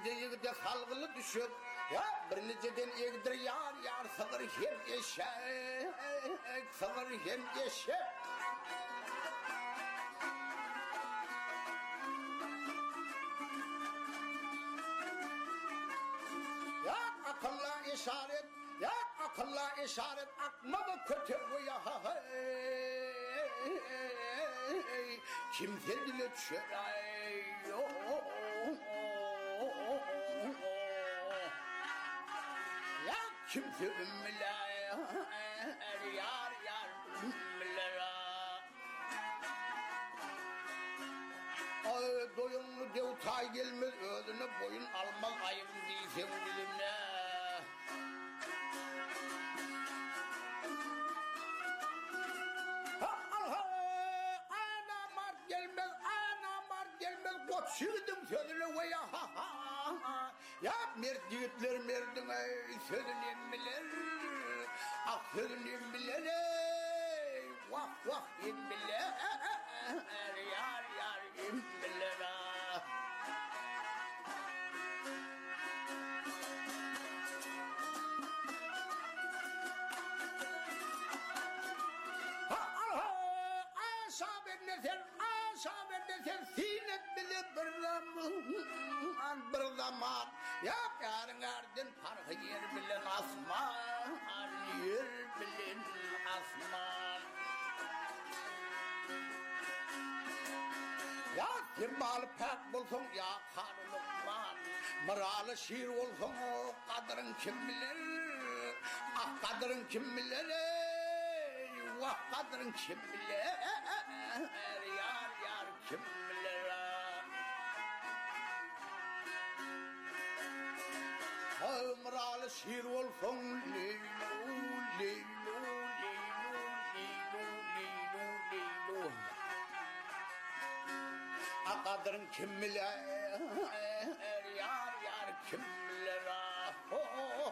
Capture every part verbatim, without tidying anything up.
yigide salgılı düşüp ya bir neceden egdir yar yar sığır hem eşek sığır hem eşek ya akılla işaret ya akılla işaret akmadı kötü bu ya kimse dile çöray ya kimse ümmüle yar yar ümmülere ay doyunlu dev tay gelmez ödünü boyun almaz ayım değilse bilimle Şırdım sözünü ve ya ha ha ha ya mert yiğitler merdine sözünü emmiler ah sözünü emmiler vah vah emmiler yar yar emmiler ha ha aşağı ben sen aşağı ben sen sinet an bir zaman ya yarın ardın farkı yer bilen asman yer bilen asman ya kirmalı pek bulsun ya karılıkman mıralı şiir olsun o kadırın kim bilir ah kadırın kim bilir vah kadırın kim bilir yar yar kim bilir Mıralı şiir olsun leylu leylu leylu leylu leylu leylu akadırın kim bilir yar yar kim bilir oh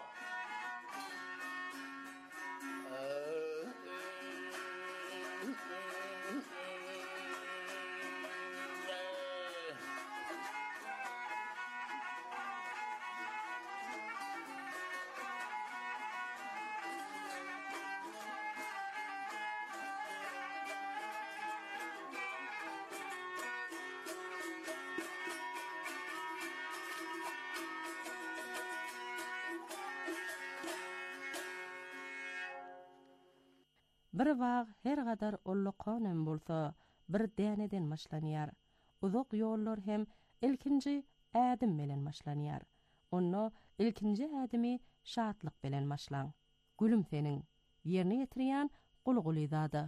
Bir vaq her gadar ulluqonem bolsa bir däneden başlanýar. Uzak ýollar hem ilkinji ädim bilen başlanýar. Onu ilkinji ädimi şatlyk bilen başlan. Gülüm seniň ýerine ýetirýän gulguly zady.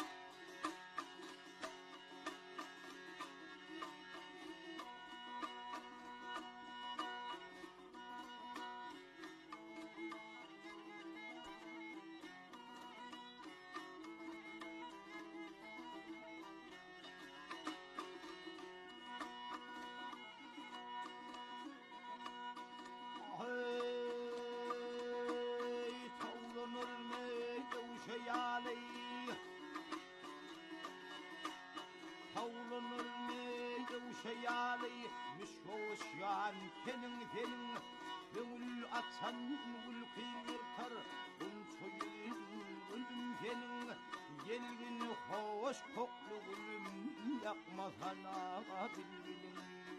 Kenin kenin gönül atsan gül kıyırtar unçoyun gülüm kenin gelgin hoş koklu gülüm yakmasana bilgin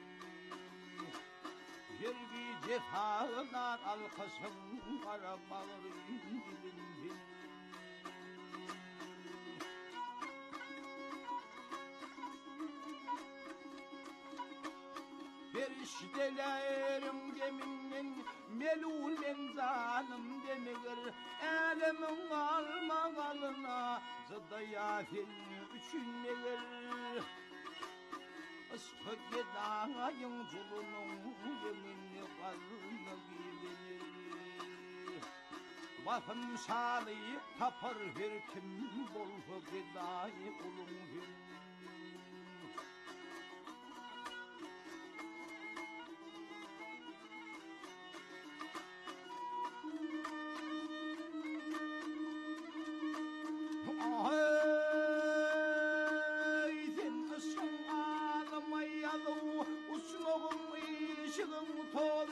yergi cefalar alkasın kara bağırın dilin Periştelerim geminin melulen zanım demir Elemin alma kalına zıda yafil üçün neler Isfı gedayın culunun yeminli kalına bilinir Vafın salıyı tapar her kim bolsa gedayı kulun bilir Usluğum ışığım toz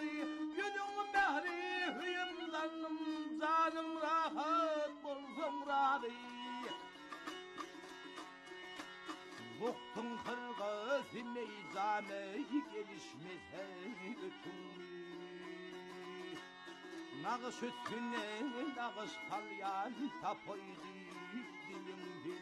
Selame gelişmeze ötümü Nağış ötüne nağış kalyan tapoydu dilimdi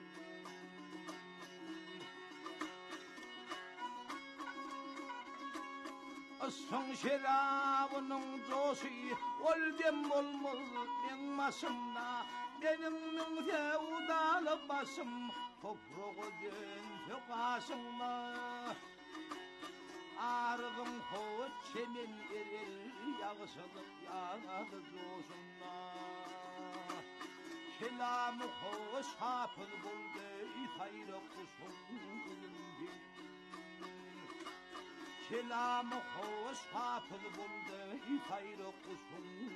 Son şerabının cosu oldum olmaz benmasımda benim sevdalı basım toprağı dön sokasımda Ardım hoç çemin erir yağsılık yağdı cosunda Kelamı hoş hafız buldu hayrı kuşum Kelamı hoş hafız buldu hayrı kuşum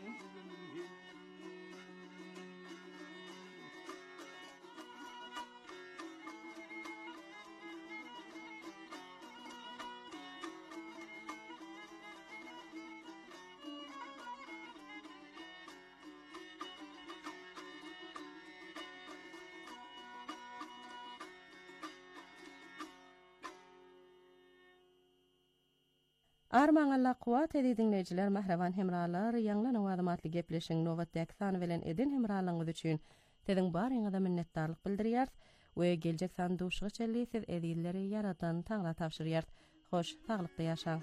Armaňalla kuwat edi dinleýijiler, mahrawan hemralar, ýanglan awadamatly gepleşiň nowatdaky sany bilen edin hemralaňyz üçin teziň baryňyza minnetdarlyk bildirýär we geljek san duşgy çelli siz edilleri yaratan taňra tapşyrýar. Hoş, taglykda ýaşaň.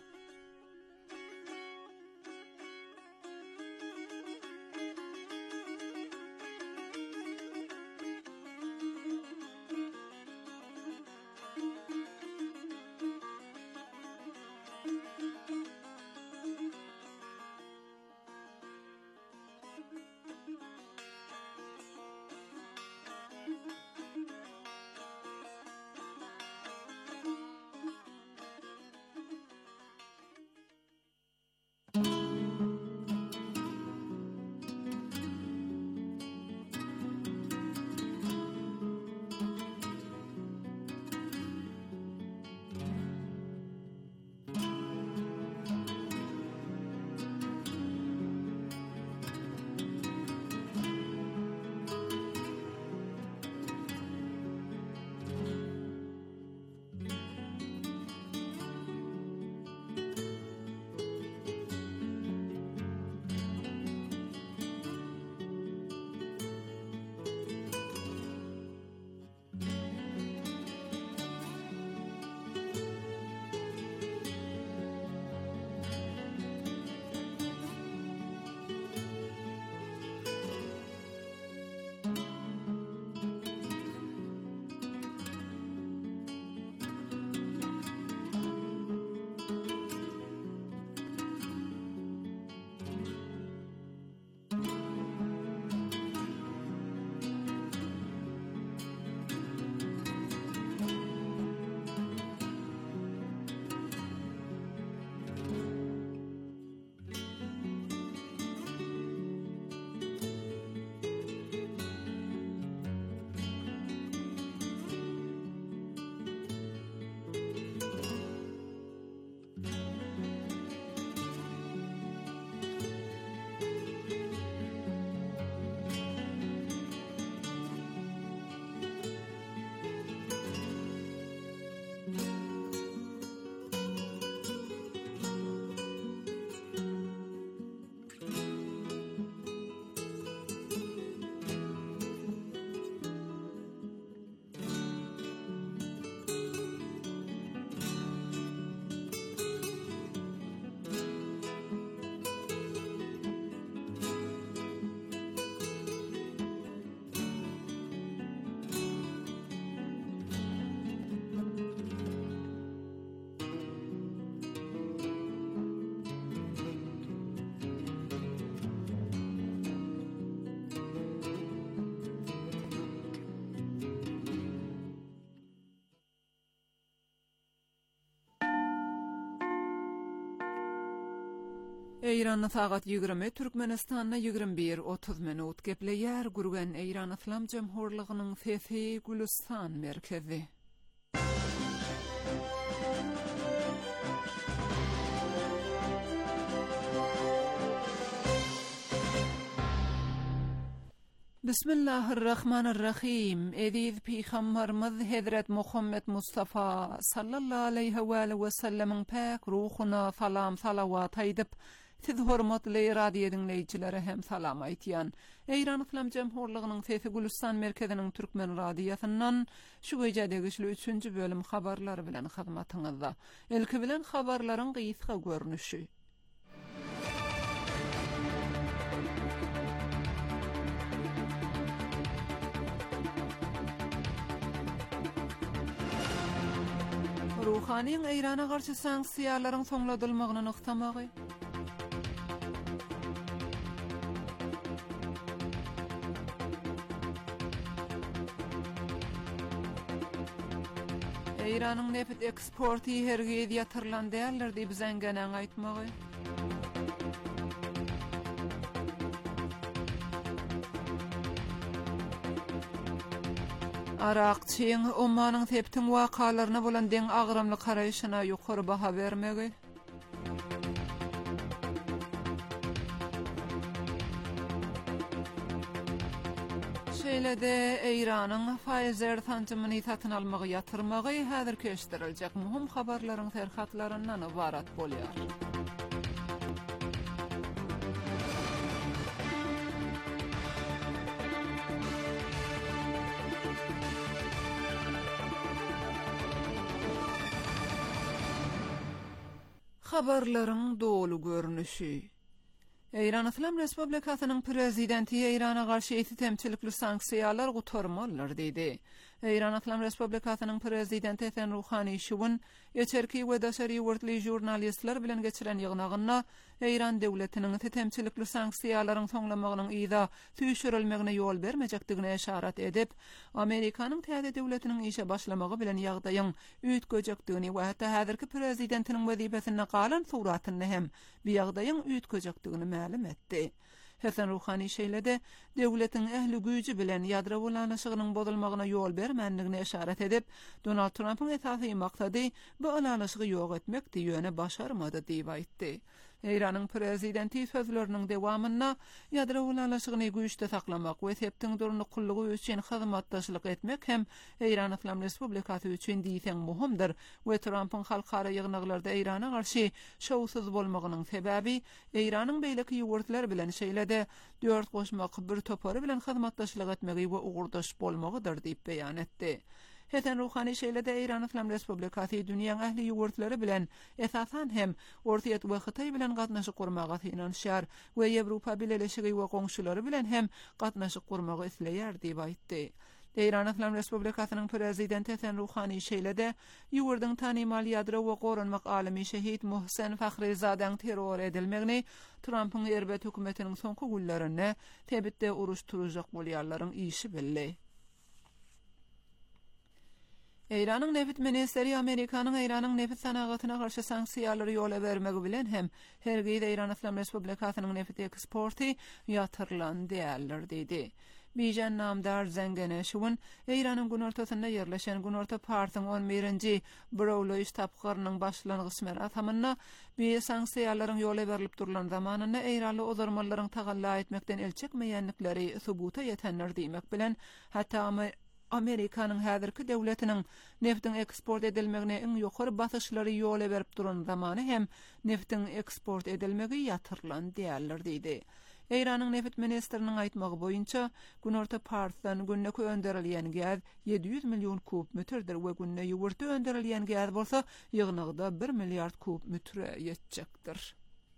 Eýranyň sagat ýigirmi, Türkmenistanyň ýigirmi bir otuz minut gepleýär gurgan Eýran Islam Jemhurlygynyň Sesi Gülistan merkezi. Bismillahirrahmanirrahim. Ediz Peygamberimiz Hazret Muhammed Mustafa sallallahu aleyhi ve sellem'in pek ruhuna salam salavat aýdyp, siz hormatly radio dinleýijilere hem salam aýtýan. Eýran Islam Jemhurlygynyň Sesi Gülistan merkeziniň türkmen radiosundan şu gecedegi üçünçü bölüm habarlary bilen hyzmatyňyzda. Ilki bilen habarlaryň gysga görnüşi. Ruhaniň Eýrana garşy sanksiýalaryň soňladylmagyny nyktamagy. Eýranyň neft eksporty hergiz ýatyrlan däldir diýip zengenen aýtmagy. Araqçyň Omanyň teptiň wakalaryna bolan deň agramly garaýşyna ýokary baha bermegi. Şeýle-de Eýranyň Pfizer tanjymyny satyn almagy ýatyrmagy häzir keşdiriljek muhim habarlaryň terhatlaryndan ibarat bolýar. Habarlaryň dolu görnüşi. Eýran Islam Respublikasynyň prezidenti Eýrana garşy eti temçilikli sanksiýalar gutarmalar diýdi. Eýran Islam Respublikasynyň prezidenti Hasan Ruhani şuwun ýeterki we daşary wurtly jurnalistler bilen geçiren ýygnagyna Eýran döwletiniň temçilikli sanksiýalaryň soňlamagynyň ýa tüýşürilmegine ýol bermejekdigine işaret edip, Amerikanyň täze döwletiniň işe başlamagy bilen ýagdaýyň üýtgejekdigini we hatda häzirki prezidentiniň wezipesine galan suratyny hem bu ýagdaýyň üýtgejekdigini ma'lum etdi. Hasan Ruhani şeýle-de döwletiň ähli güýji bilen ýadro ulanyşygynyň bozulmagyna ýol bermänligine işaret edip, Donald Trump'yň esasy maksady bu ulanyşygy ýok etmek diýene başarmady diýip aýtdy. Eýranyň prezidenti sözleriniň dewamyna ýadro ulanyşygyny güýçde saklamak we septiň duruny kullugy üçin hyzmatdaşlyk etmek hem Eýran Islam Respublikasy üçin diýsen muhimdir we Trump'yň halkara ýygnaklarda Eýrana garşy şowsuz bolmagynyň sebäbi Eýranyň beýleki ýurtlar bilen şeýle-de dört goşmak bir topary bilen hyzmatdaşlyk etmegi we ugurdaş bolmagydyr diýip beýan etdi. Hasan Ruhani şeýle-de Eýran Islam Respublikasy dünýäň ähli ýurtlary bilen esasan hem Orta we Hytaý bilen gatnaşyk gurmaga finansiýar we Ýewropa Birleşigi we goňşulary bilen hem gatnaşyk gurmagy isleýär diýip aýtdy. Eýran Islam Respublikasynyň prezidenti Hasan Ruhani şeýle-de ýurdyň tanymal ýadro we goranmak alimi şehit Muhsen Fakhrizadeň terror edilmegini Trump'yň erbet hökümetiniň soňky günlerinde tebitde uruşturjak bolýarlaryň işi belli. Eýranyň neft ministeri Amerikanyň Eýranyň neft sanagatyna garşy sanksiýalary ýola bermegi bilen hem hergiz Eýran Islam Respublikasynyň neft eksporty ýatyrlan däldir diýdi. Bijan namdar zengene şuwun Eýranyň günortasynda ýerleşen Günorta Partyň on birinji Browloy ştabgarynyň başlangyç meratamyna bir sanksiýalaryň ýola berilip durulan zamanyna Eýranly ozarmallaryň tagalla etmekden elçekmeýänlikleri subuta ýetenler diýmek bilen hatda Amerikanyň häzirki döwletiniň neftiň eksport edilmegine iň ýokary basyşlary ýola berip duran zamany hem neftiň eksport edilmegi ýatyrlan däldir diýdi. Eýranyň neft ministriniň aýtmagy boýunça Günorta Partydan günnäki önderilýän gaz ýedi ýüz million kub metrdir we günnä ýurtda önderilýän gaz bolsa ýygnagda bir milliard kub metre ýetjekdir.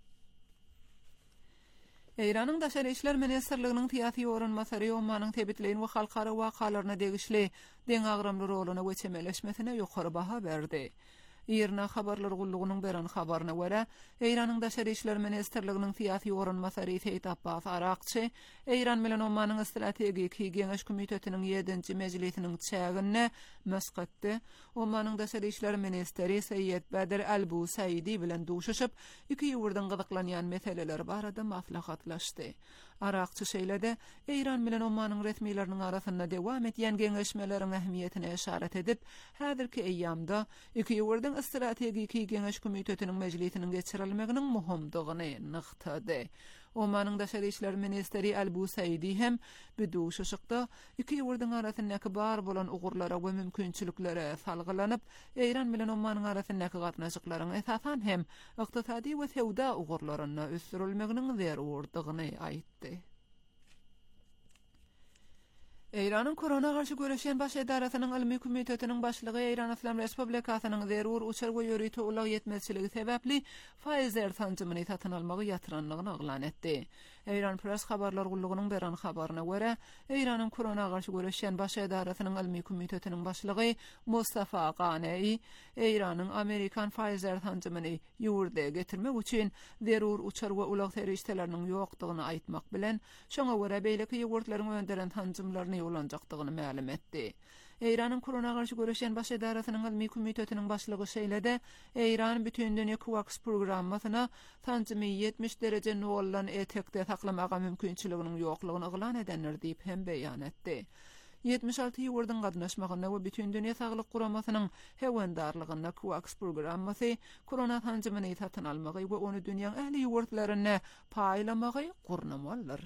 Eýranyň daşary işler ministrliginiň tiýasy oranmasary Omanyň tebitleýin we halkara wakalaryna degişli deň agramly roluny geçemeleşmesine ýokary baha berdi. Ýerine habarlar gullugynyň beren habaryna görä, Eýranyň daşary işler ministrliginiň tiýasy oranmasary Seyit Abbas Araqçy, Eýran bilen Omanyň strategik Geňeş komitetiniň ýedinji mejlisiniň çägine Maskatda Omanyň daşary işler ministeri Seyyed Badir Albu Saidi bilen duşuşyp, iki ýurdan gyzyklanýan meseleler barada maslahatlaşdy. Araqçy şeýle-de Eýran bilen Omanyň resmiýetleriniň arasynda dewam etýän geňeşmeleriň ähmiýetine işaret edip, häzirki eýýamda iki ýurdan strategik Geňeş komitetiniň mejlisiniň geçirilmeginiň muhimdigini nyktady. Omanın Daşary işler ministeri Albu Saidi hem bidu şaşykda iki ýurdun arasyndaky bar bolan ugurlara we mümkinçiliklere salgylanyp Eýran bilen Omanyň arasyndaky gatnaşyklaryň esasan hem ykdysady we sewda ugurlaryna ösürilmeginiň zerurdygyny aýtdy. Eýranyň korona garşy göreşen baş edarasynyň ilmi komitetiniň başlygy Eýran Islam Respublikasynyň zerur uçar we ýöri ulag ýetmezçiligi sebäpli Pfizer tanjymyny satyn almagy ýatyranlygyny aglan etdi. Eýran Press habarlar gullugynyň beran habaryna görä, Eýranyň korona garşy göreşen baş edarasynyň ilmi komitetiniň başlygy Mustafa Qanei Eýranyň Amerikan Pfizer tanjymyny ýurda getirmek üçin zerur uçar we ulag terişleriniň ýokdugyny aýtmak bilen, şoňa görä beýleki ýurtlaryň önderen tanjymlaryny ýolanjakdygyny ma'lum etdi. Eýranyň korona garşy göreşen baş edarasynyň ilmi komitetiniň başlygy şeýlede, Eýran bütün dünýä COVAX programmasyna tanjymy ýetmiş derece nollan etekde saklamaga mümkinçiliginiň ýoklugyny aglan edenler diýip hem beýan etdi. ýetmiş alty ýurdun gatnaşmagyna we bütün dünýä saglyk guramasynyň hewendarlygyna COVAX programmasy korona tanjymyny satyn almagy we onu dünýäň ähli ýurtlaryna paýlamagy gurnamaldyr.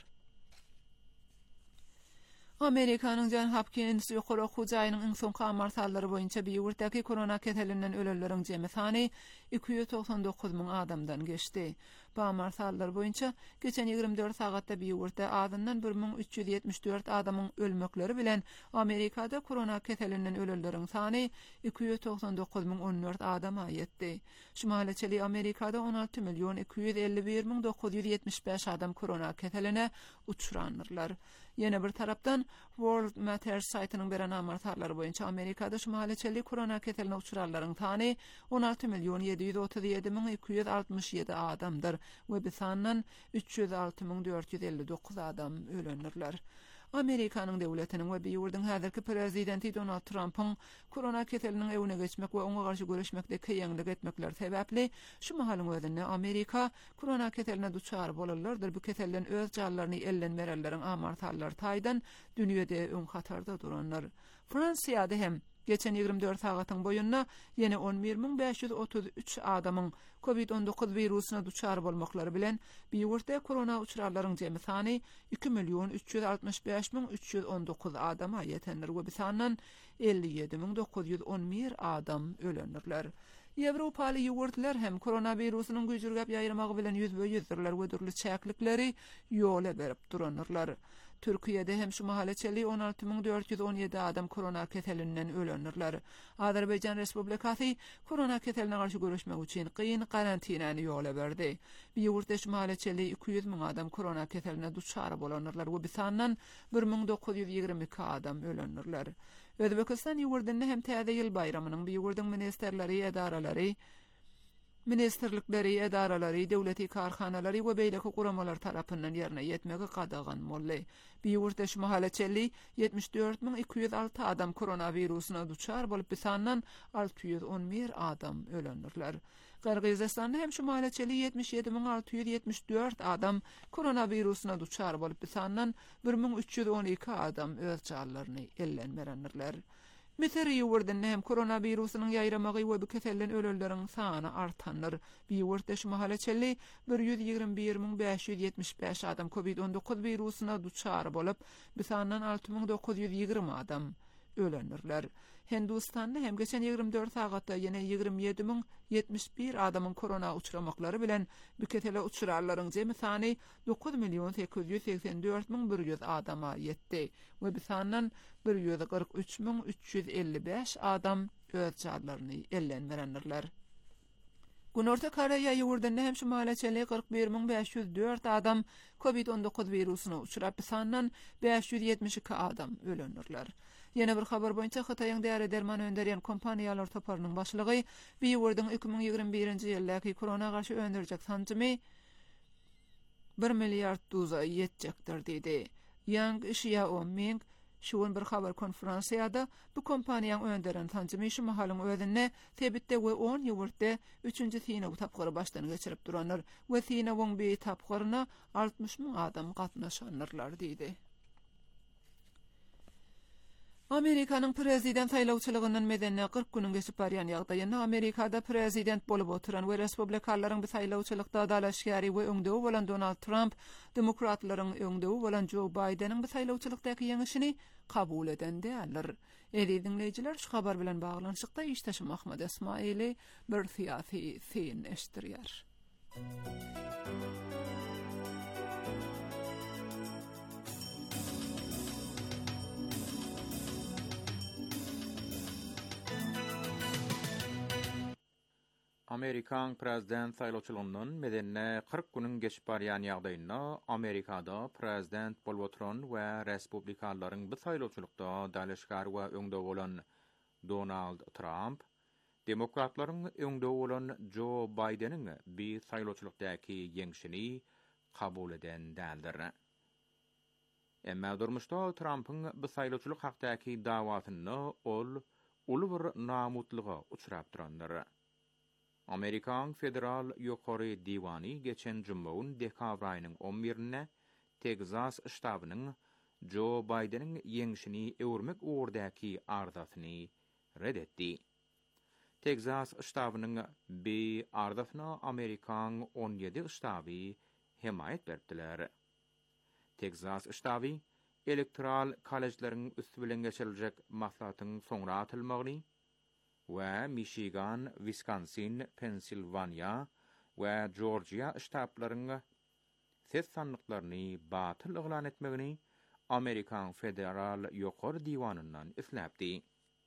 Amerikanyň Johns Hopkins ýokary hujaýynyň iň soňky amartallary boýunça bir ýurtdaky korona ketelinden öleleriň jemy sany iki ýüz toksan dokuz ming adamdan geçdi. Bu amartallar boýunça geçen ýygrimi dört sagatda bir ýurtda adamdan bir ming üç ýüz ýetmiş dört adamyň ölmekleri bilen Amerikada korona ketelinden öleleriň sany iki ýüz toksan dokuz ming on dört adama ýetdi. Şumaly çeli Amerikada on alty milyon iki ýüz elli bir ming dokuz ýüz ýetmiş beş adam korona keteline uçuranlar. Yine bir tarapdan World Matters saytynyň beren amartallary boýunça Amerikada şumaly çeli korona keteline uçuranlaryň sany on alty milyon ýedi ýüz otuz ýedi ming iki ýüz altmış ýedi adamdyr we bu sandan üç ýüz alty ming dört ýüz elli dokuz adam ölenirler. Amerikanyň döwletiniň we bir ýurdun häzirki prezidenti Donald Trump'yň korona keteliniň ewine geçmek we oňa garşy görüşmekde keýeňlik etmekler sebäpli şu mahalyň özünde Amerika korona keteline duçar bolarlardyr. Bu ketelden öz jallarını ellenmerenleriň amartallary taýdan dünýede öň hatarda duranlar. Fransiýada hem geçen ýygrimi dört sagatyň boýunna ýene on bir ming beş ýüz otuz üç adamyň covid on dokuz wirusyna duçar bolmaklary bilen bir ýurtda korona uçurarlaryň jemy sany iki milyon üç ýüz altmış beş ming üç ýüz on dokuz adama ýetenler we bu sandan elli ýedi ming dokuz ýüz on bir adam ölenirler. Ýewropaly ýurtlar hem koronawirusynyň güýjürgäp ýaýramagy bilen ýüzbe-ýüzdirler we durly çäklikleri ýola berip duranlar. Türkiýede hem şu mahallaçeli on alty ming dört ýüz on ýedi adam korona ketelinden ölenirler. Azerbaýjan Respublikasy korona keteline garşy görüşmek üçin kıyın karantinany ýola berdi. Bir ýurtda şu mahallaçeli iki ýüz ming adam korona keteline duçar bolanyrlar we bu sandan bir ming dokuz ýüz ýygrimi iki adam ölenirler. Özbekistan ýurdunda hem täze ýyl bayramynyň bir ýurdun ministerleri, edaralary, ministerlikleri, edaralary, döwleti karhanalary we beýleki guramalar tarapyndan ýerine ýetmegi gadagan molly. Bir ýurtda şu mahallaçeli ýetmiş dört ming iki ýüz alty adam koronawirusyna duçar bolup, bir sandan alty ýüz on bir adam ölenirler. Kyrgyzstanda hem şu mahallaçeli ýetmiş ýedi ming alty ýüz ýetmiş dört adam koronawirusyna duçar bolup, bir sandan bir ming üç ýüz on iki adam öz jallaryny ellenmerenler. Misri ýurdunda hem koronawirusynyň ýaýramagy we bu kesellän öleleriň sany artanlar. Bir ýurtda şu mahallaçeli bir ýüz ýygrimi bir ming beş ýüz ýetmiş beş adam covid on dokuz wirusyna duçar bolup, bu sandan alty ming dokuz ýüz ýygrimi adam ölenirler. Hindistanda hem geçen ýygrimi dört sagatda ýene ýygrimi ýedi ming ýetmiş bir adamyň korona uçuramaklary bilen bu ketele uçurarlaryň jemy sany dokuz milyon sekiz ýüz seksen dört ming bir ýüz adama ýetdi we bu sandan bir ýüz kırk üç ming üç ýüz elli beş adam öz jarlaryny ellenmerenler. Günorta Koreýa ýurdunda hem şu mahallaçeli kırk bir ming beş ýüz dört adam covid on dokuz wirusyna uçurap, sandan beş ýüz ýetmiş iki adam ölenirler. Yine bir haber boýunça Hytaýyň däre derman önderýän kompaniýalar toparynyň başlygy bir ýurdun iki ming ýygrimi birinji ýyldaky korona garşy öndürjek sanjymy bir milliard doza ýetjekdir diýdi. Yang Xiaoming şuun bir haber konferensiýada bu kompaniýaň önderen sanjymy şu mahalyň özüne tebitde we on ýurtda üçünji synaw tapgyry başdan geçirip duranlar we synawyň bir tapgyryna altmış ming adam gatnaşanlar diýdi. Amerikanyň prezident saýlawçylygynyň medenne kırk günüň geçip barýan ýagdaýynda Amerikada prezident bolup oturan we respublikanlaryň bu saýlawçylykda dalaşýary we öňdegi bolan Donald Trump, demokratlaryň öňdegi bolan Joe Bidenin bu saýlawçylykdaky ýeňişini kabul eden däldir. Edi dinleýijiler, şu habar bilen baglanyşykda iştaşym Ahmed Esmaili bir siýasy sen eşdirýär. Amerikan prezident saýlawçylygynyň medenne kırk günüň geçip barýan ýagdaýynda Amerikada prezident bolup oturan we respublikanlaryň bu saýlawçylykda dalaşgar we öňde bolan Donald Trump, demokratlaryň öňde bolan Joe Bidenin bir saýlawçylykdaky ýeňişini kabul eden däldir. Emma durmuşda Trump'yň bu saýlawçylyk hakdaky dawatyny ol uly bir namutlyga uçrap durandyr. Amerikan Federal Ýokary Diwany geçen jummaň dekabr aýynyň on birinde Texas ştabynyň Joe Bidenin ýeňişini öwürmek ugrdaky ardatyny redetdi. Texas ştabynyň B ardatyna Amerikan on ýedi ştaby hemayet berdiler. Texas ştaby elektoral kollejilaryň üstü bilen geçiriljek maslahatyň soňra atylmagyny we Michigan, Wisconsin, Pennsylvania we Georgia ştaplaryň ses sanlyklaryny batyl eglan etmegini Amerikan Federal Ýokary Diwanyndan isläpdi.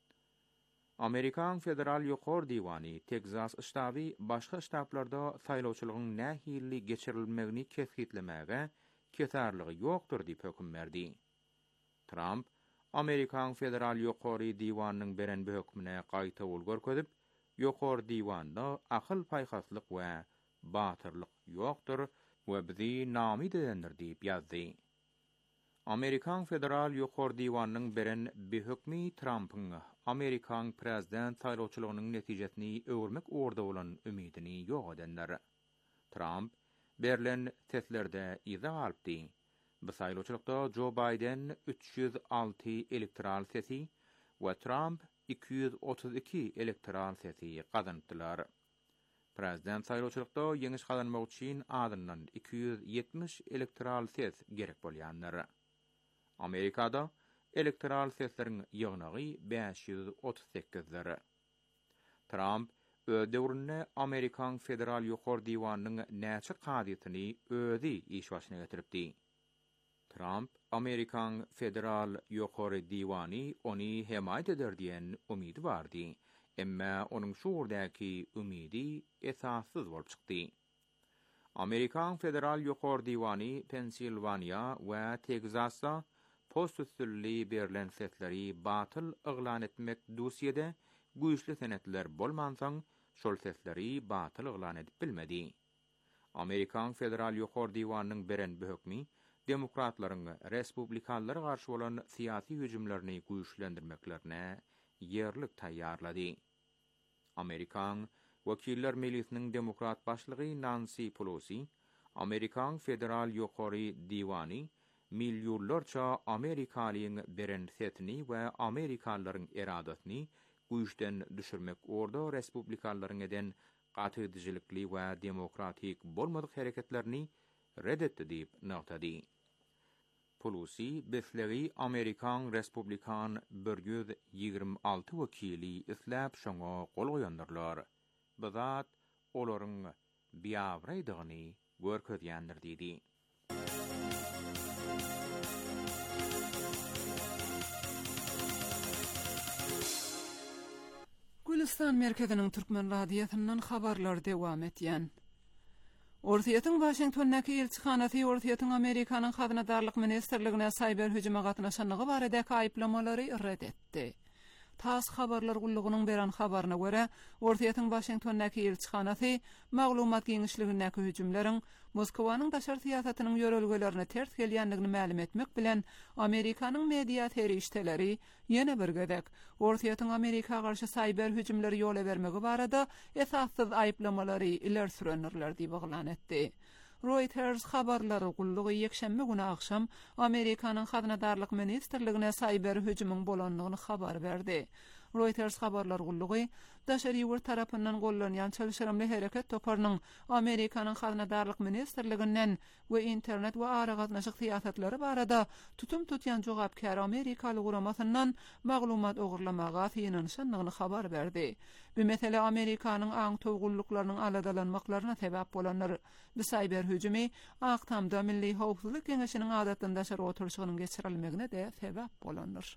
Amerikan Federal Ýokary Diwany Texas ştaby başga ştaplarda saýlawçylygyň nähili geçirilmegini kesgitlemege ketarlygy ýokdur diýip höküm berdi. Trump Amerikan Federal Ýokary Diwanynyň beren bu hökmüne gaýta bol görkezip, Ýokary Diwanyna akyl paýhaslyk we batyrlyk ýokdur we bizi namyd edendir diýip ýazdy. Amerikan Federal Ýokary Diwanynyň beren bu hökmi Trump'yň Amerikan prezident saýlawçylygynyň netijesini öwürmek ugrda bolan ümidini ýok edenler. Trump berilen seslerde izah alpdy. Bu saýlawçylykda Joe Biden üç yüz alty elektoral sesi we Trump iki yüz otuz iki elektoral sesi gazandylar. Prezident saýlawçylykda ýeňiş gazanmak üçin adyndan iki yüz yetmiş elektoral ses gerek bolýanlar. Amerikada elektoral sesleriň ýygnagy beş yüz otuz sekizdir. Trump öz döwründe Amerikan Federal Ýokary Diwanynyň näçe kadiýatyny özi iş başyna getiripdi. Trump Amerikan Federal Ýokary Diwany ony hemayet eder diýen umydy bardy. Emma onuň şu urdaky umydy esassız bolup çykdy. Amerikan Federal Ýokary Diwany Pennsylvania we Texasda post-üstünlüği berilen sesleri batyl eglan etmek dusiyede güýçli senetler bolmansaň şol sesleri batyl eglan edip bilmedi. Amerikan Federal Ýokary Diwanynyň beren bu hökmi demokratlaryň respublikanlara garşy bolan syýasy hüjümlerini güýçlendirmeklerine ýerlik taýýarlady. Amerikan Wakiller Meclisiniň demokrat başlygy Nancy Pelosi, Amerikan Federal Ýokary Diwany milyonlarça Amerikalyň beren setini we Amerikanlaryň eradatyny güýçden düşürmek orda respublikanlaryň eden gatydyjylikli we demokratik bolmadyk hereketlerini reddetti diýip nagtady. Pelosi besleri Amerikan Respublikan bir yüz ýigirme alty wekili isläp şoňa gol goýandyrlar. Bu zat olaryň biýawrydygyny görkezýändir diýdi. Gülistan merkeziniň Türkmen radiýasyndan habarlar dewam etýän. Ortiýatyň Washingtondaky elçixanasy Ortiýatyň Amerikanyň Hazynadarlyk Ministerligine saýber hüjüme gatnaşanlygy barada aýplamalary red etdi. Tas habarlar gullugynyň beren habaryna görä, Ortiýatyň Washingtondaky elçixanasy maglumat giňişligindäki hüjümleriň Moskwanyň daşar syýasatynyň ýörelgelerini ters gelýändigini ma'lum etmek bilen Amerikanyň media terişdeleri ýene bir gedek Ortiýatyň Amerika garşy saýber hüjümleri ýola bermegi barada esassyz aýplamalary iler sürenler diýip oglan etdi. Reuters habarlary gullugy ýekşembe güni akşam Amerikanyň Hazynadarlyk Ministrligine saýber hüjümüň bolanlygyny habar berdi. Reuters habarlar gullugy daşary ýurt tarapyndan gollanýan çalışyramly hereket toparynyň Amerikanyň Hazynadarlyk Ministrliginden we internet we ara gatnaşyk syýasatlary barada tutum tutýan jogapkar Amerikaly guramasyndan maglumat ogurlamaga ýynanyşanlygyny habar berdi. Bu mesele Amerikanyň aň towgulluklarının aladalanmaklaryna sebäp bolanlar. Bu saýber hüjümi Aktamda Milli Howpsuzlyk Keňeşiniň adatynda daşary oturşygynyň geçirilmegine de sebäp bolanlar.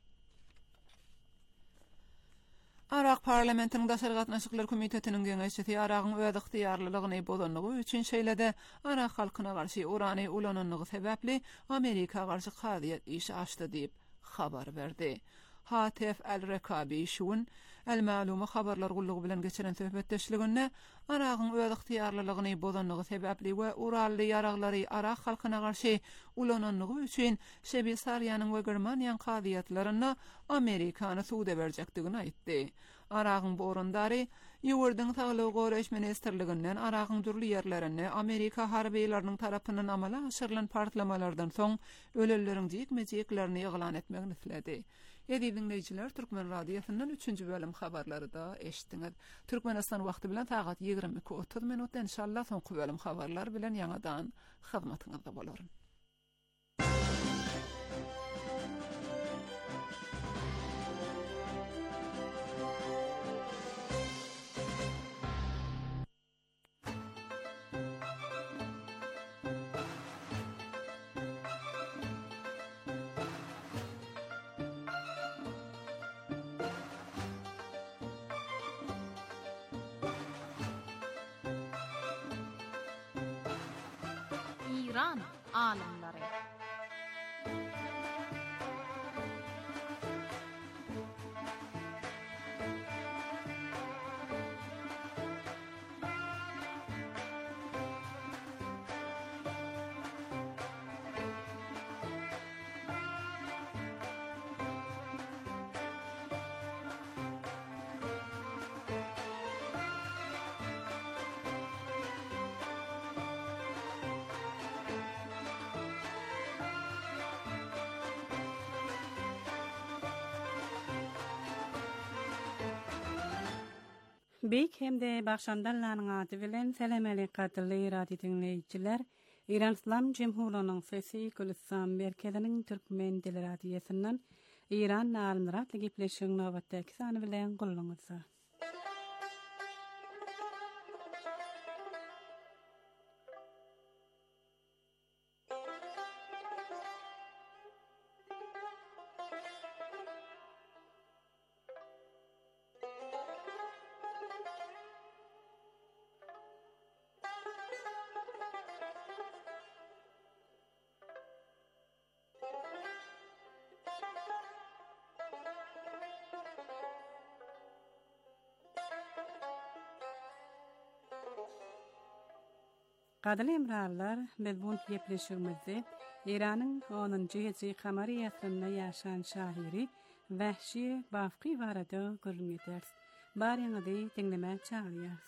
Araq parlamentiniň daşary gatnaşyklar komitetiniň geňeşçisi Aragyň öz ygtyýarlylygyny bozanlygy üçin şeýlede Araq halkyna garşy urany ulananlygy sebäpli Amerika garşy hadyýat işi açdy diýip habar berdi. Hatef el-Rekabi şuun el-ma'lumy habarlar gullugy bilen geçiren söhbetdeşliginde Aragyň öz ygtyýarlylygyny bozanlygy sebäpli we urally ýaraglary Araq halkyna garşy ulananlygy üçin Şebisarýanyň we Germaniýanyň hadyýatlaryna Amerikany suwda berjekdigini aýtdy. Aragyň borundary ýurdyň Saglyk goraş ministrliginden Aragyň durly ýerlerini Amerika harbiýlarynyň tarapyndan amala aşyrylan partlamalardan soň ölelleriň jekmejeklerini ýyglan etmegini tiledi. Edi dinleyijiler, Türkmen radiosynyň üçünji bölüm habarlary da eşitdiňiz. Türkmenistan wagty bilen saat ýygrimi iki otuz minutda inşallah soňky bölüm habarlar bilen ýanadan hyzmatyňyzda bolaryn. İran alimleri. Beyk hem de Bakşandarlaryň ady bilen selam aleykum radio dinleyijiler. İran İslam Cemhuriyeti'nin sesi Gülistan merkeziniň türkmen dili radiosynyň İran alimleri atly gepleşiň nowatdaky sany bilen gulluňyzda. Gadly emrarlar, biz bu gepleşigimizde Iranyň onunji hijri kamary ýasyna ýaşan şahyry Wahşi Bafqy barada görünýär. Baryňyzy dinlemäge çagyrýar.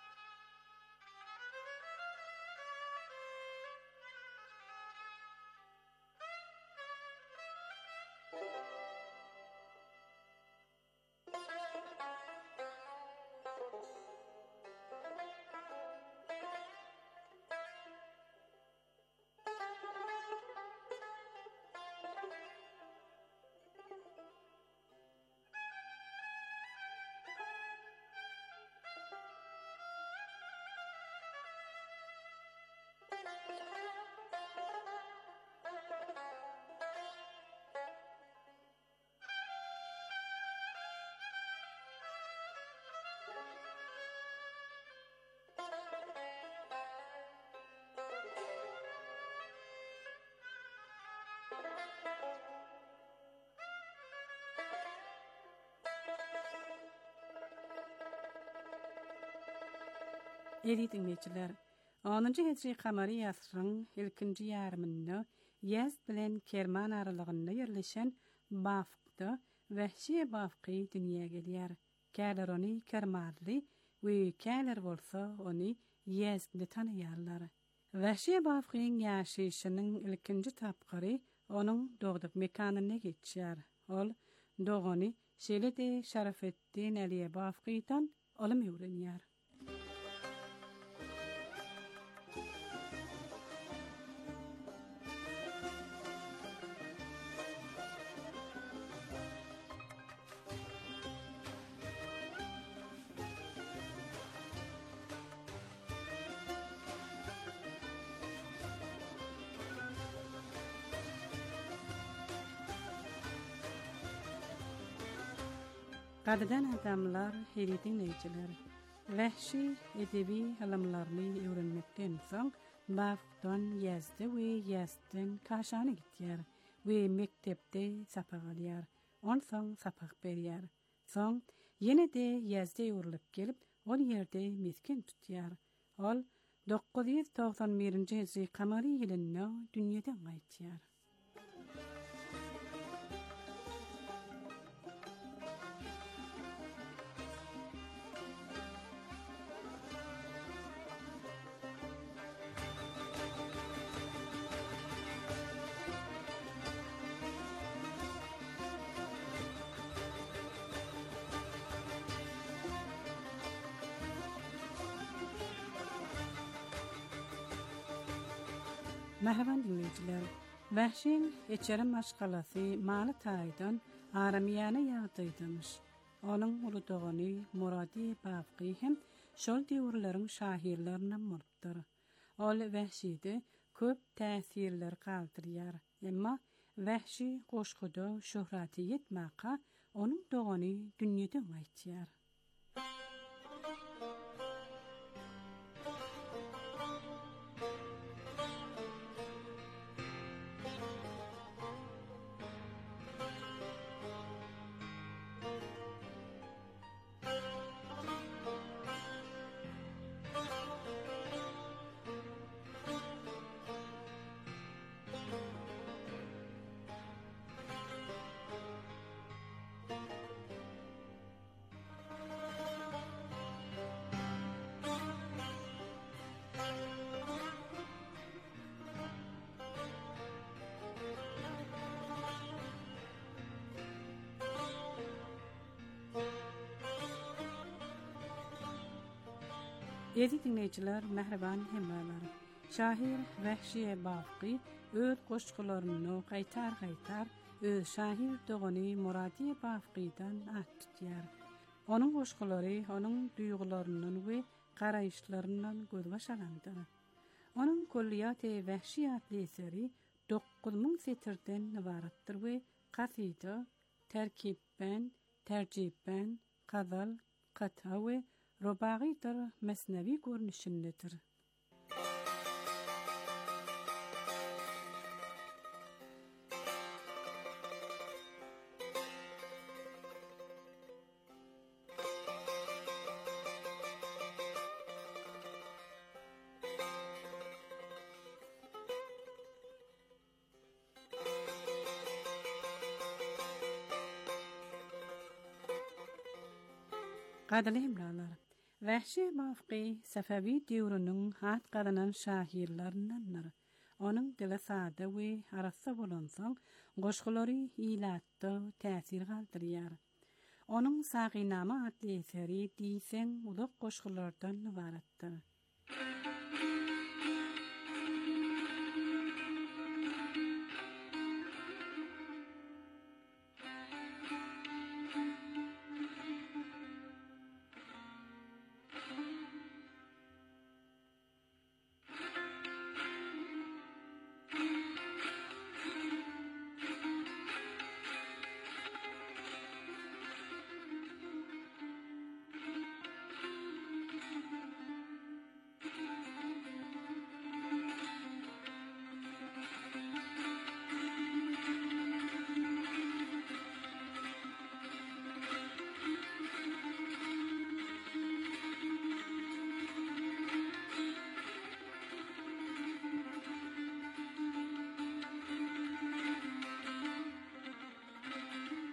Eri dinleyijiler, onunji hijri kamary ýasyryň ilkinji ýarymynda Yazd bilen Kerman aralygynda ýerleşen Bafqda Wahşi Bafqy dünýäge gelýär. Käler ony Kermanly we käler bolsa ony Yazdly tanaýarlar. Vahşi bafqyň ýaşaýyşynyň ilkinji tapgary onuň dogduk mekanyna geçýär. Ol dogany şeýle-de Şarafetdin Aliýe bafqydan olym öwrenýär. Gadydan adamlar heritin neyçiler. Vahşi edebi alamlaryny öwrenmekden soň bafdan ýazdy we ýazdan kaşany gitýär we mektepde sapag alýar. Onsoň sapag berýär. Soň ýene-de ýazda ýurulup gelip, ol ýerde mesken tutýar. Ol dokuz ýüz togson birinji ýyly kamary ýylyna dünýeden gaýtýar. Merhaban dinleyiciler. Vahşin Eçerim maşgalasy maly taýdan aramiýany ýagdaýdymış. Onuň uludogany Muradi Bafqy hem şol döwürleriň şahirlerinden bolupdyr. Ol Vahşide köp täsirler galdyrýar. Emma Vahşi goşguda şöhraty ýetmäkä onuň dogany dünýeden gaýtýar. Ýedi dinleýijiler, merhaban hemmalar. Şahir Vahşi Bafqy öz goşgularyny gaýtar-gaýtar öz şahir dogany Muradi Bafqydan atdyr. Onuň goşgulary onuň duýgularynyň we garaýşlaryndan gözbaşalandyr. Onuň Kulliýat-ı Vahşi adly eseri dokuz ming setirden ibaratdyr we kasida, terkipben, terjipben, gazal, qata we rubagydyr, mesnevi görnüşindedir. Gadly hemralar. Vahşi Bafqy Safavi döwrüniň hat galanan şahirlerindendir. Onuň dili sada we arassa bolansaň goşgulary ilatda täsir galdyrýar. Onuň Sagynama adly eseri diýsen uluk goşgulardan ibaratdyr.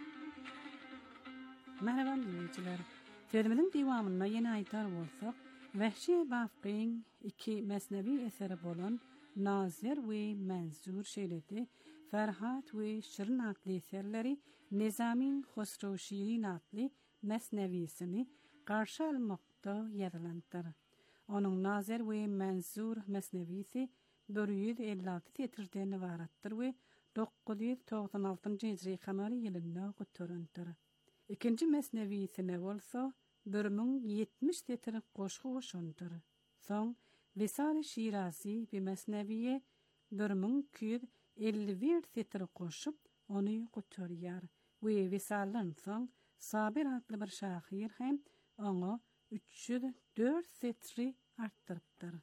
Merhaba dinleyiciler. Sözümizin devamına yeni aytar bolsak, Vəhşi Bafqin iki mesnevi eseri bolan Nazir ve Menzur şeýledi. Ferhat ve Şirin adlı eserleri Nizamin Hosrow Şirin adlı mesnevisini qarşı almakda ýazylandyr. Onun Nazir we Menzur mesnevisi bir yüz elli alty tetirden ibaratdyr we dokuz yüz togsan altynjy hijri kamary ýylynda götürendir. Ikinji mesnevisine bolsa bir ming yetmiş tetir goşgy goşundyr. Soň Visal-i Şirazi bir mesneviye bir ming iki yüz elli bir tetir goşup onu götürýär we Visaldan soň Sabir adly bir şahyr hem onu üç yüz dört setri artdyrypdyr.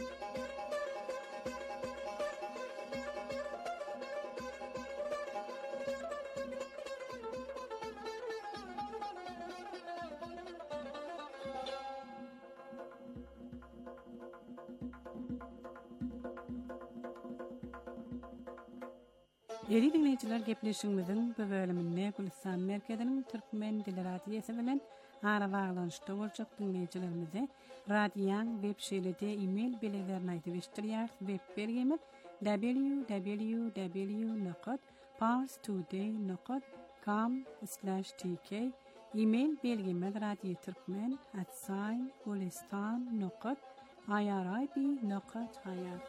Eri dinleyiciler, gepleşigimizin bu bölüminde Gülistan Merkezi'nin Türkmen Dili Radyosu bilen ara bağlanışda boljak dinleyicilerimize radyoň web şeýlede e-mail belelerini aýdyp iştirýär. Web bergimiz w w w nokta pars today nokta com slash t k. E-mail belgimiz radioturkmen at gulistan nokta irib nokta h r.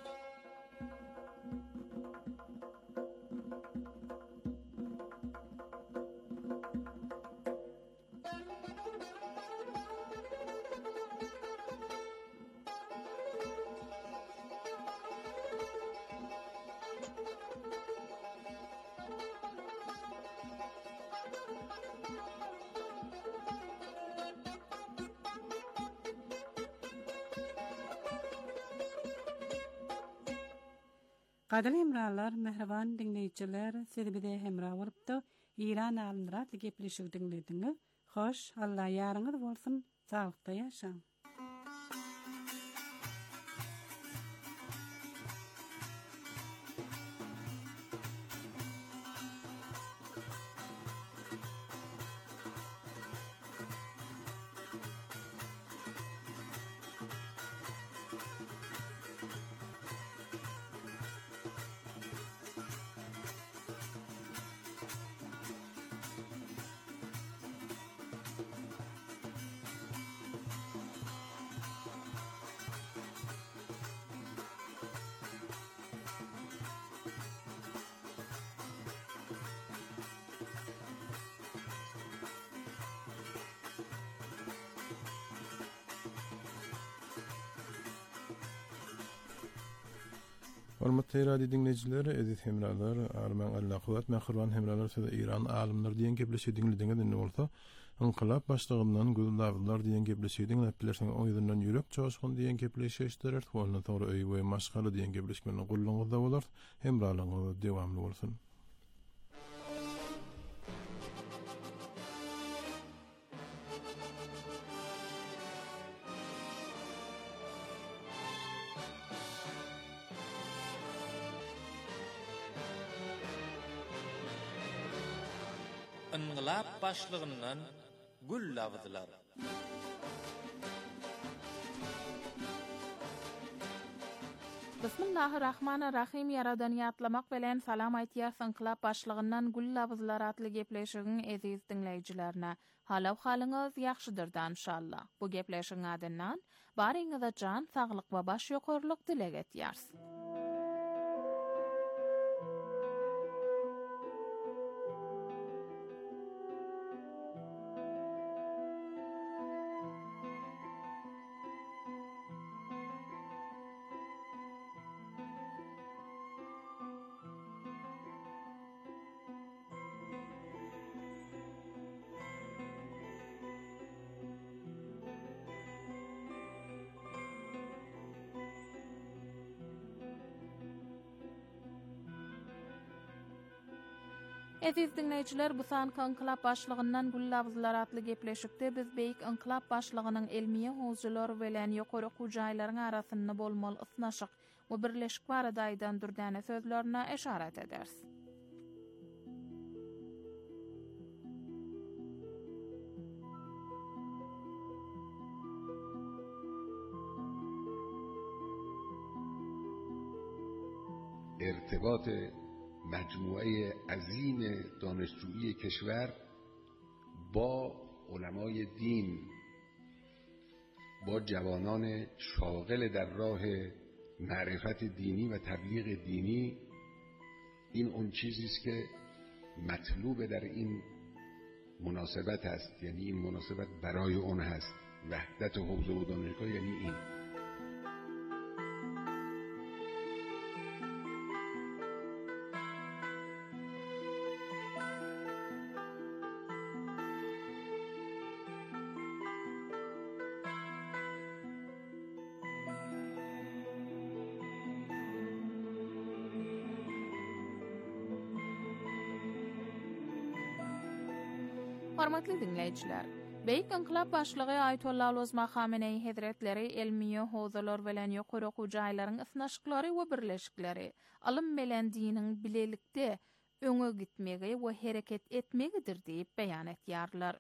Qadyr hemralar, mehriban dinleýijiler, sizi bide hemra bolypdy. İran alymlara gepleşik dinlediňiz. Hoş, Allah ýaryňyz bolsun, saglykda ýaşaň. Hormatly radio dinleyijileri, edit hemralar, arman Allah kuvvet, mehriban hemralar söze İran alimler diýen gepleşi dinlediňiz indi bolsa, inqilab başlygyndan Güldawlar diýen gepleşi dinläpdilersiň o ýerden ýürek çoşgun diýen gepleşi işdirer, ondan sonra öý we maşgaly diýen gepleşmeni gullaňyzda bolar, hemralaryňyz dewamly bolsun. İnqilab başlygyndan Güldawlar. Bismillahirrahmanirrahim. Yaradan ýatlamak bilen salam aýtýar inqilab başlygyndan Güldawlar atly gepleşigiň eziz dinleýijilerine. Halaw halyňyz ýaxşydyr inşallah. Bu gepleşigiň adyndan baryňyza jan, saglyk we baş ýokurlyk dilek etýärs. Eziz dinleyijiler, bu sanky inqilab başlygyndan Güldawlar atly gepleşikde biz beýik inqilab başlygynyň elmiýe howjulary bilen ýokary hujaýlaryň arasynda bolmaly ysnaşyk we birleşik baradaýdan durdana sözlerine eşaret ederiz. ارتباط مجموعه عظیم دانشجویی کشور با علمای دین، با جوانان شاغل در راه معرفت دینی و تبلیغ دینی، این اون چیزی است که مطلوب در این مناسبت است. یعنی این مناسبت برای اون هست. وحدت حوزه و دانشگاه یعنی این. Hormatly dinleyijiler, Beýik inqilab başlygy Ayatollah Ozma Khamenei Hazretleri elmiýe hozalar bilen ýokary okuw jaýlaryň ysnaşyklary we birleşikleri alym bilen diniň bilelikde öňe gitmegi we hereket etmegidir diýip beýan etýärler.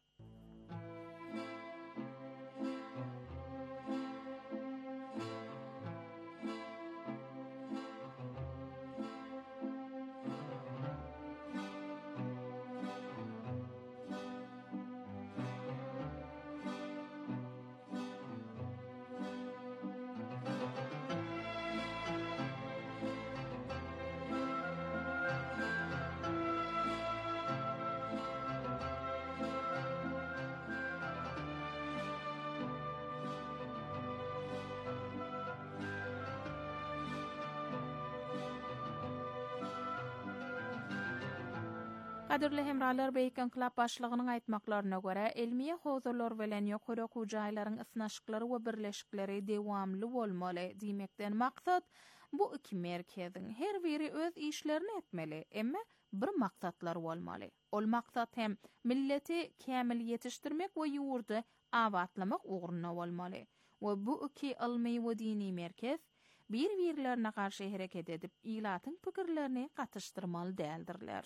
Qadirli hemralar, Beýik inqilab başlygynyň aýtmaklaryna görä, elmiýe howzalar bilen ýokary okuw jaýlaryň ysnaşyklary we birleşikleri dewamly bolmaly diýmekden maksat bu iki merkeziň her biri öz işlerini etmeli, emma bir maksatlar bolmaly. Ol maksat hem milleti kämil ýetişdirmek we ýurdy awatlamak ugruna bolmaly. We bu iki ilmi we dini merkez bir-birlerine garşy hereket edip ilatyň pikirlerini gatışdyrmaly däldirler.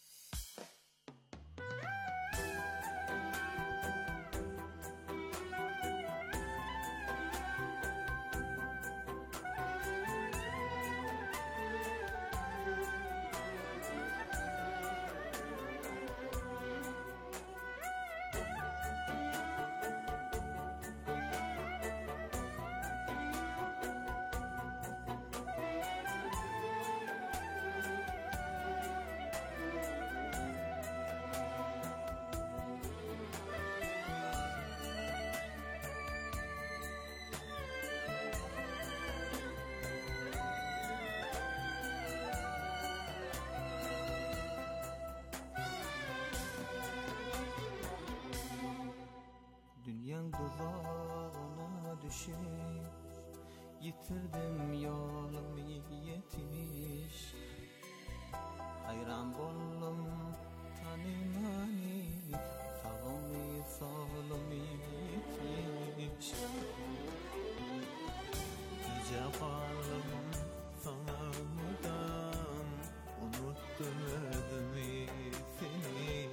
Dudağına düşüp yitirdim yolumu yetiş. Hayran boldum tanimani sağımı sağlımı yetiş. Gece kalım sana mıdan unuttum ödümü seni.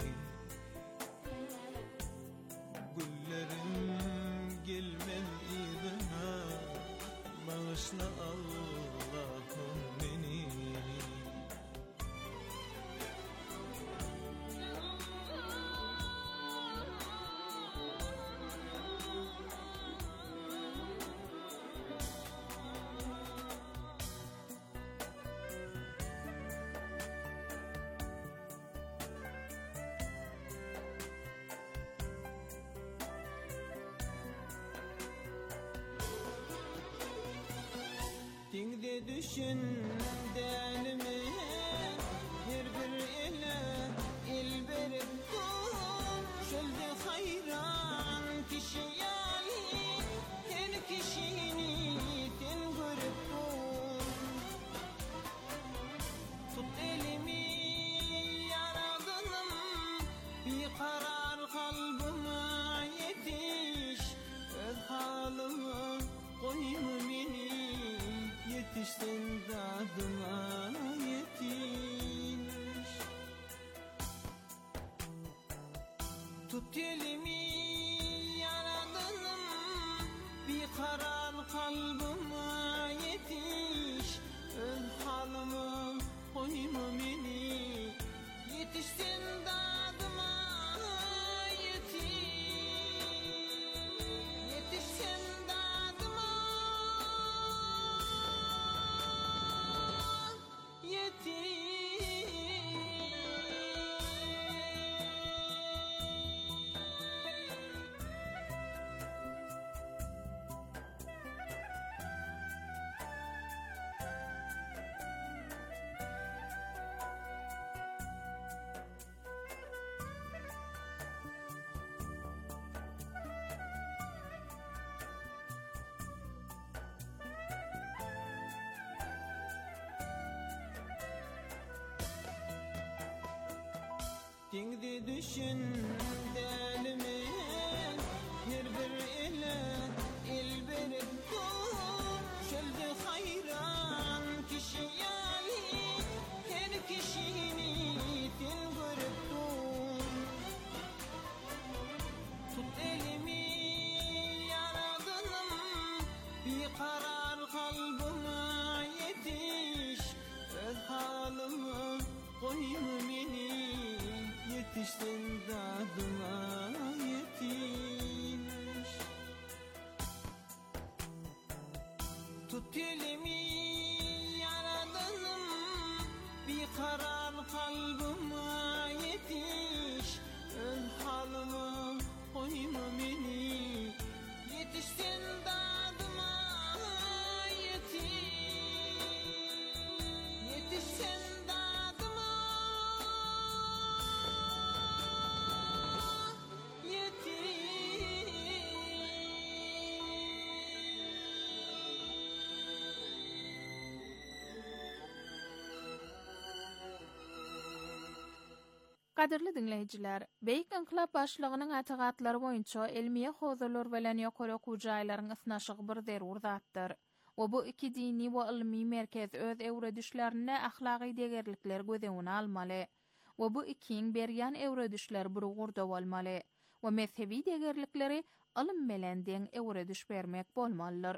Güllerim gelmez idina, bağışla Allah'ım beni. Dingde düşün denimi her bir ele el berip dur. Çölde hayran kişi yani her kişini ten görüp dur. Tut elimi yaradanım bir karar kalbime yetiş. Öz halımı koyma beni, yetiştin dadıma yetiş. Tut elimi yaradanım bir karar kalbime yetiş. Öz halımı koyma beni. Yetişsin dadıma yetiş. Yetişsin dadıma yetiş. Dingdi düşün delimi her bir ile il berip dur. Çölde hayran kişi yali her kişini din görüp dur. Tut elimi yaradanım bir karar kalbime yetiş. Öz halımı koyma beni. Yetiştin dadıma yetiş. Tut elimi yaradanım bir karar kalbime yetiş. Ön halımı koyma beni. Yetiştin dadıma yetiş. Yetiştin Qadirli dinleyijiler, Beýik inqilab başlygynyň atigatlary boýunça elmiýe hozurlar bilen ýokary okujaýlaryň ysnaşygy bir zerur zatdyr. O bu iki dini we ilmi merkez öz ewredişlerini ahlaky degerlikler gözegine almaly. O bu ikiň berýän ewredişler bir gurda bolmaly. O mezhebi degerlikleri ilm bilen deň ewrediş bermek bolmalydyr.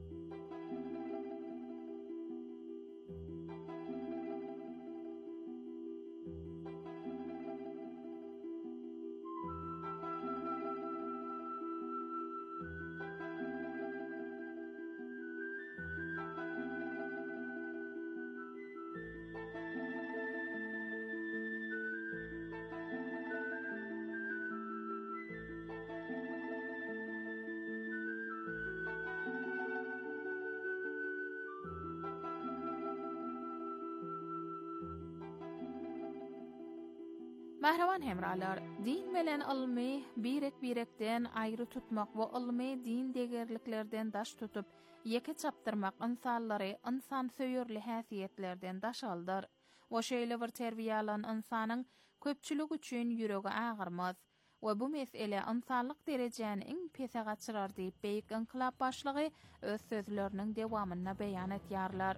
Mahraman hemralar, din bilen ilmi birek birekden ayrı tutmak we ilmi din degerliklerden daş tutup ýeke çapdyrmak insanlary insan söýürli häsiýetlerden daş aldyr. O şeýle bir terbiýalan insanyň köpçülik üçin ýüregi agyrmaz we bu mesele insanlyk derejäni iň pese gaçyrar diýip Beýik inqilab başlygy öz sözleriniň dewamyna beýan etýärler.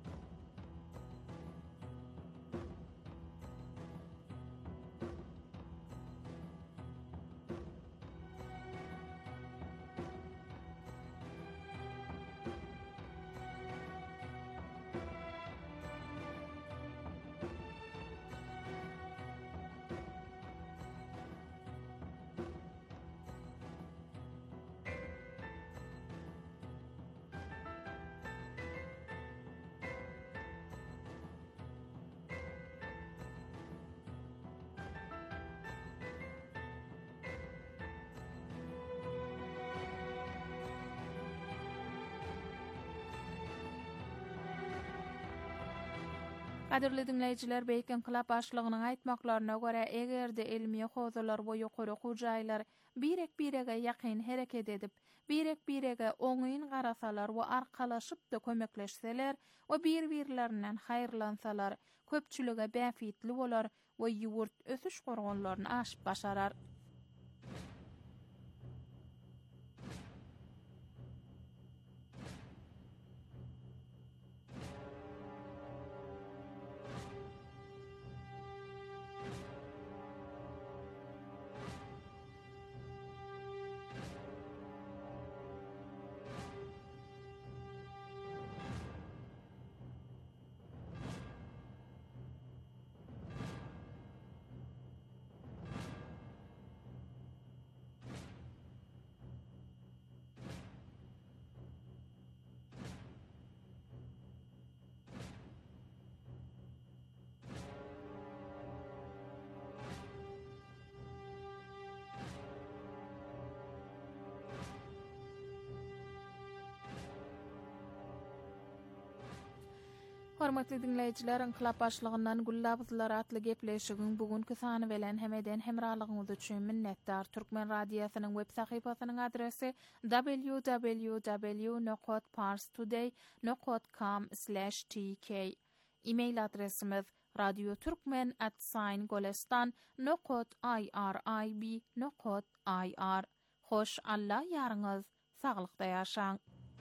Qadirli dinleyijiler, Beýik inqilab başlygynyň aýtmaklaryna görä egerde ilmiýe hozurlar we ýokary okujaýlar birek birege ýakyn hereket edip, birek birege oňyň garasalar we arkalaşyp da kömekleşseler we bir-birlerinden haýyrlansalar, köpçülige bäfitli bolar we ýurt ösüş gorgonlaryny aşyp başarar. Hormatly dinleyijiler, inqilab başlygyndan gullabızlar atly gepleşigiň bugünkü sany bilen hemeden hemralygyňyz üçin minnetdar. Türkmen radiosynyň web sahypasynyň adresi w w w nokta parstoday nokta com slash t k. E-mail adresimiz radioturkmen at golestan nokta i r i b nokta i r. Hoş Allah ýaryňyz saglykda ýaşaň.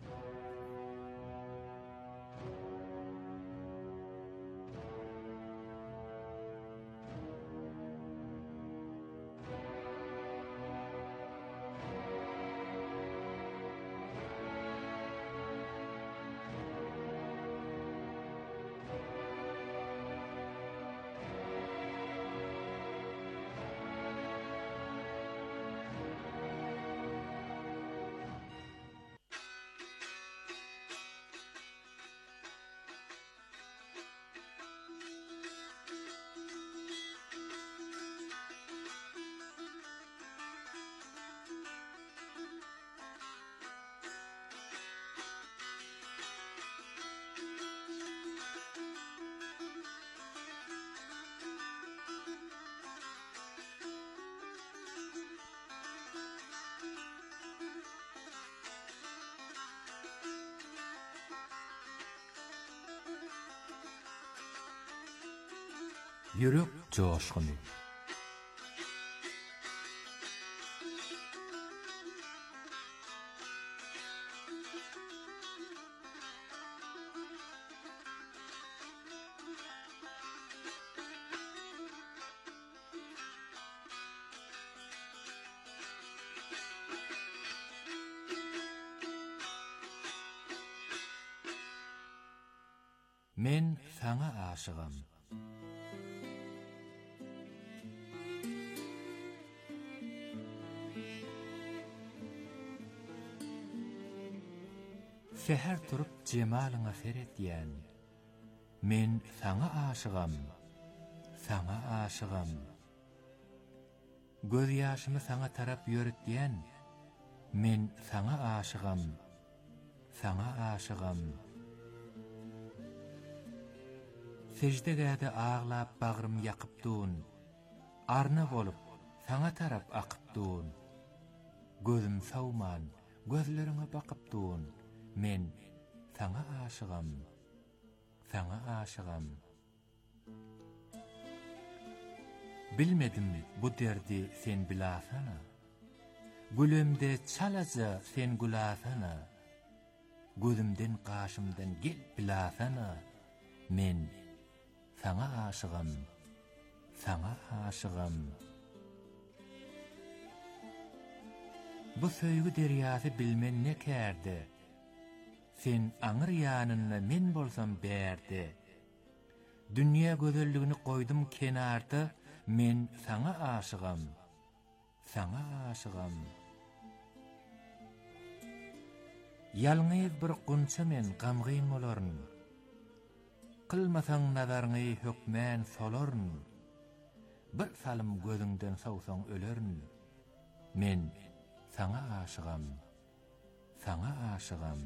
Yürek coşkunu. Men sana aşığım. Seher turup cemalyňa feretýän. Men saňa aşygam. Saňa aşygam. Göz ýaşymy saňa tarap ýöretýän. Men saňa aşygam. Saňa aşygam. Secdegäde ağlap bagrym ýakypdyn. Arna bolup saňa tarap akypdyn. Gözüm sawman, gözleriňe bakypdyn. Men saňa aşygam. Saňa aşygam. Bilmedim bu derdi sen bilasana. Gülümde çalaja sen gülasana. Gözümden qaşymdan gel bilasana. Men saňa aşygam. Saňa aşygam. Bu söýgü derýasy bilmen ne kärdi. Sen aňyr ýanyna men bolsam bärdi. Dünýä gözelligini koydum kenarda, men saňa aşygam. Saňa aşygam. Ýalňyz bir gunça men gamgyn bolaryn. Kılmasaň nazaryny hökmän solaryn. Bir salym gözüňden sawsaň öleryn. Men saňa aşygam. Saňa aşygam.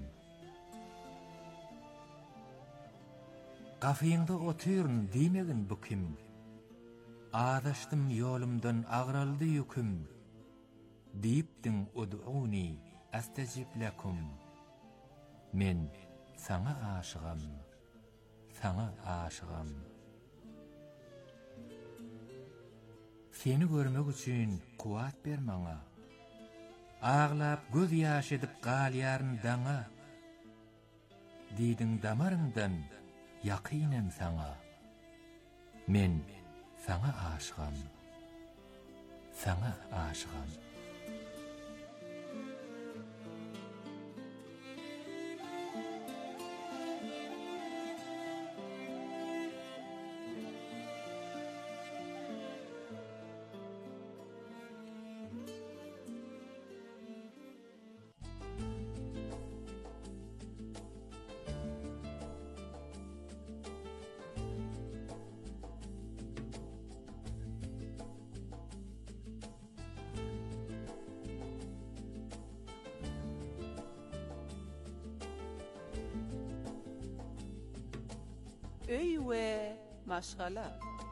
Gafyňda oturyn diýmegin bu kim? Adaşdym ýolumdan agraldy ýüküm. Diýipdiň ud'uni astajib lakum. Men saňa aşygam. Saňa aşygam. Seni görmek üçin kuwat ber maňa. Ağlap göz ýaş edip galýaryn daňa. Diýdiň damaryňdan ýakynem saňa. Men saňa aşygam. Saňa aşygam. öý we maşgala.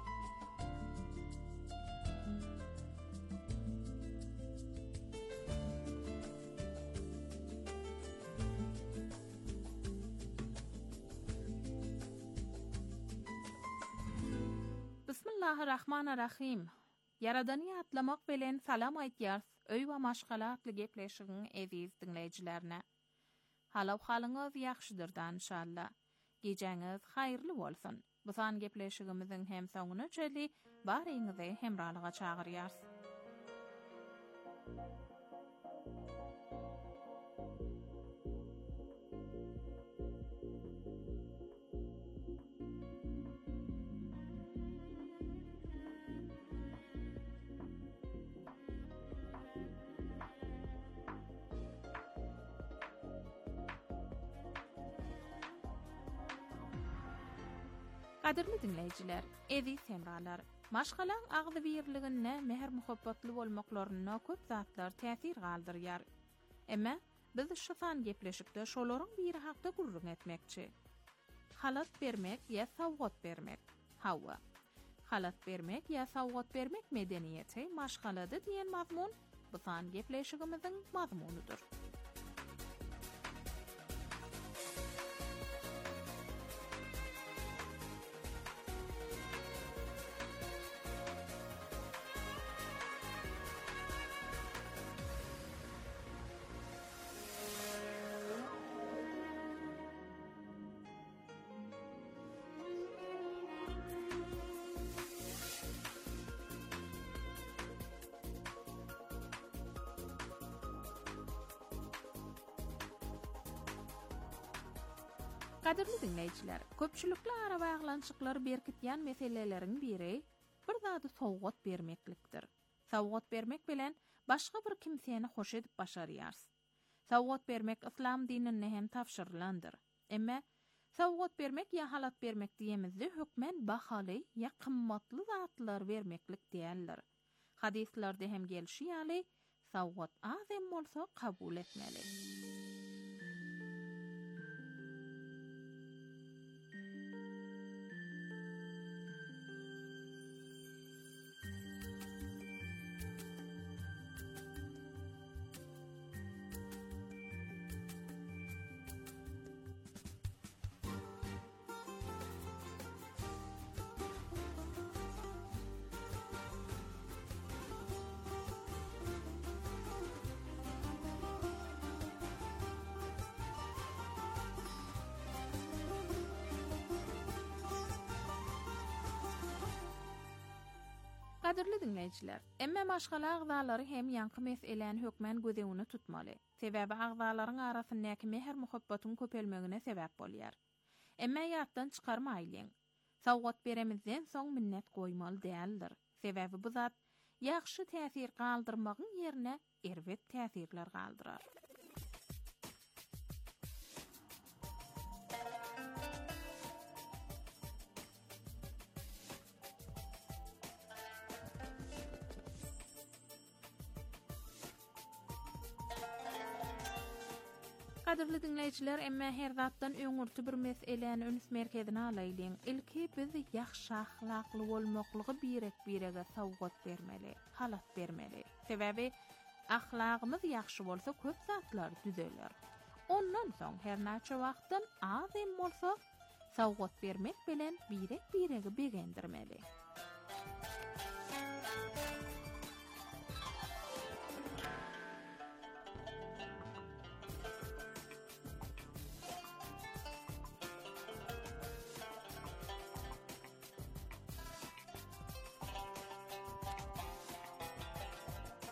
Bismillahirrahmanirrahim. Yaradany atlamak bilen salam aýtýar. Öý we maşgalatly gepleşigiň eziz dinleýijilerine. Halaw halyňyz ýaxşydyr inşallah. Geceňiz haýyrly bolsun. Bu san gepleşigimiziň hem soňuna çeli baryňyzy hemralyga çagyrýar. Qadirli dinleýijiler, eziz hemralar, maşgalaň agdy birligine, mehr muhabbatly bolmaklaryna köp zatlar täsir galdyrýar. Emma biz şu san gepleşikde şolaryň biri hakda gurrun etmekçi. Halat bermek ýa sowgat bermek. Hawa. Halat bermek ýa sowgat bermek medeniýeti maşgalada diýen mazmun bu san gepleşigimiziň mazmunudur. Qadirli dinleýijiler, köpçülikli ara baglançyklar berkitýän meseleleriň biri bir zady sowgat bermeklikdir. Sowgat bermek bilen başga bir kimseni hoş edip başarýarsyz. Sowgat bermek İslam dininde hem tapşyrylandyr. Emma sowgat bermek ýa halat bermek diýemizde hökmen bahaly ýa kymmatly zatlar bermeklik diýerler. Hadislerde hem gelşýäli sowgat azem bolsa kabul etmeli. Qadirli dinleýijiler, emme maşgala agzalary hem ýanky meseleni hökmen gözegine tutmaly. Sebäbi agzalaryň arasyndaky mehr muhabbatyň köpelmegine sebäp bolýar. Emme ýatdan çykarmaýlyň. Sowgat beremizden soň minnet goýmaly däldir. Sebäbi bu zat ýaxşy täsir galdyrmagyň ýerine erwet täsirler galdyrar. Qadirli dinleýijiler, emma her zatdan öňürtü bir meseleni öňüs merkezine alaýlyň. Ilki biz ýaxşy ahlakly bolmaklygy birek birege sowgat bermeli, halat bermeli. Sebäbi ahlagymyz ýaxşy bolsa köp zatlar düzeler. Ondan soň her näçe wagtdan azem bolsa sowgat bermek bilen birek birege begendirmeli.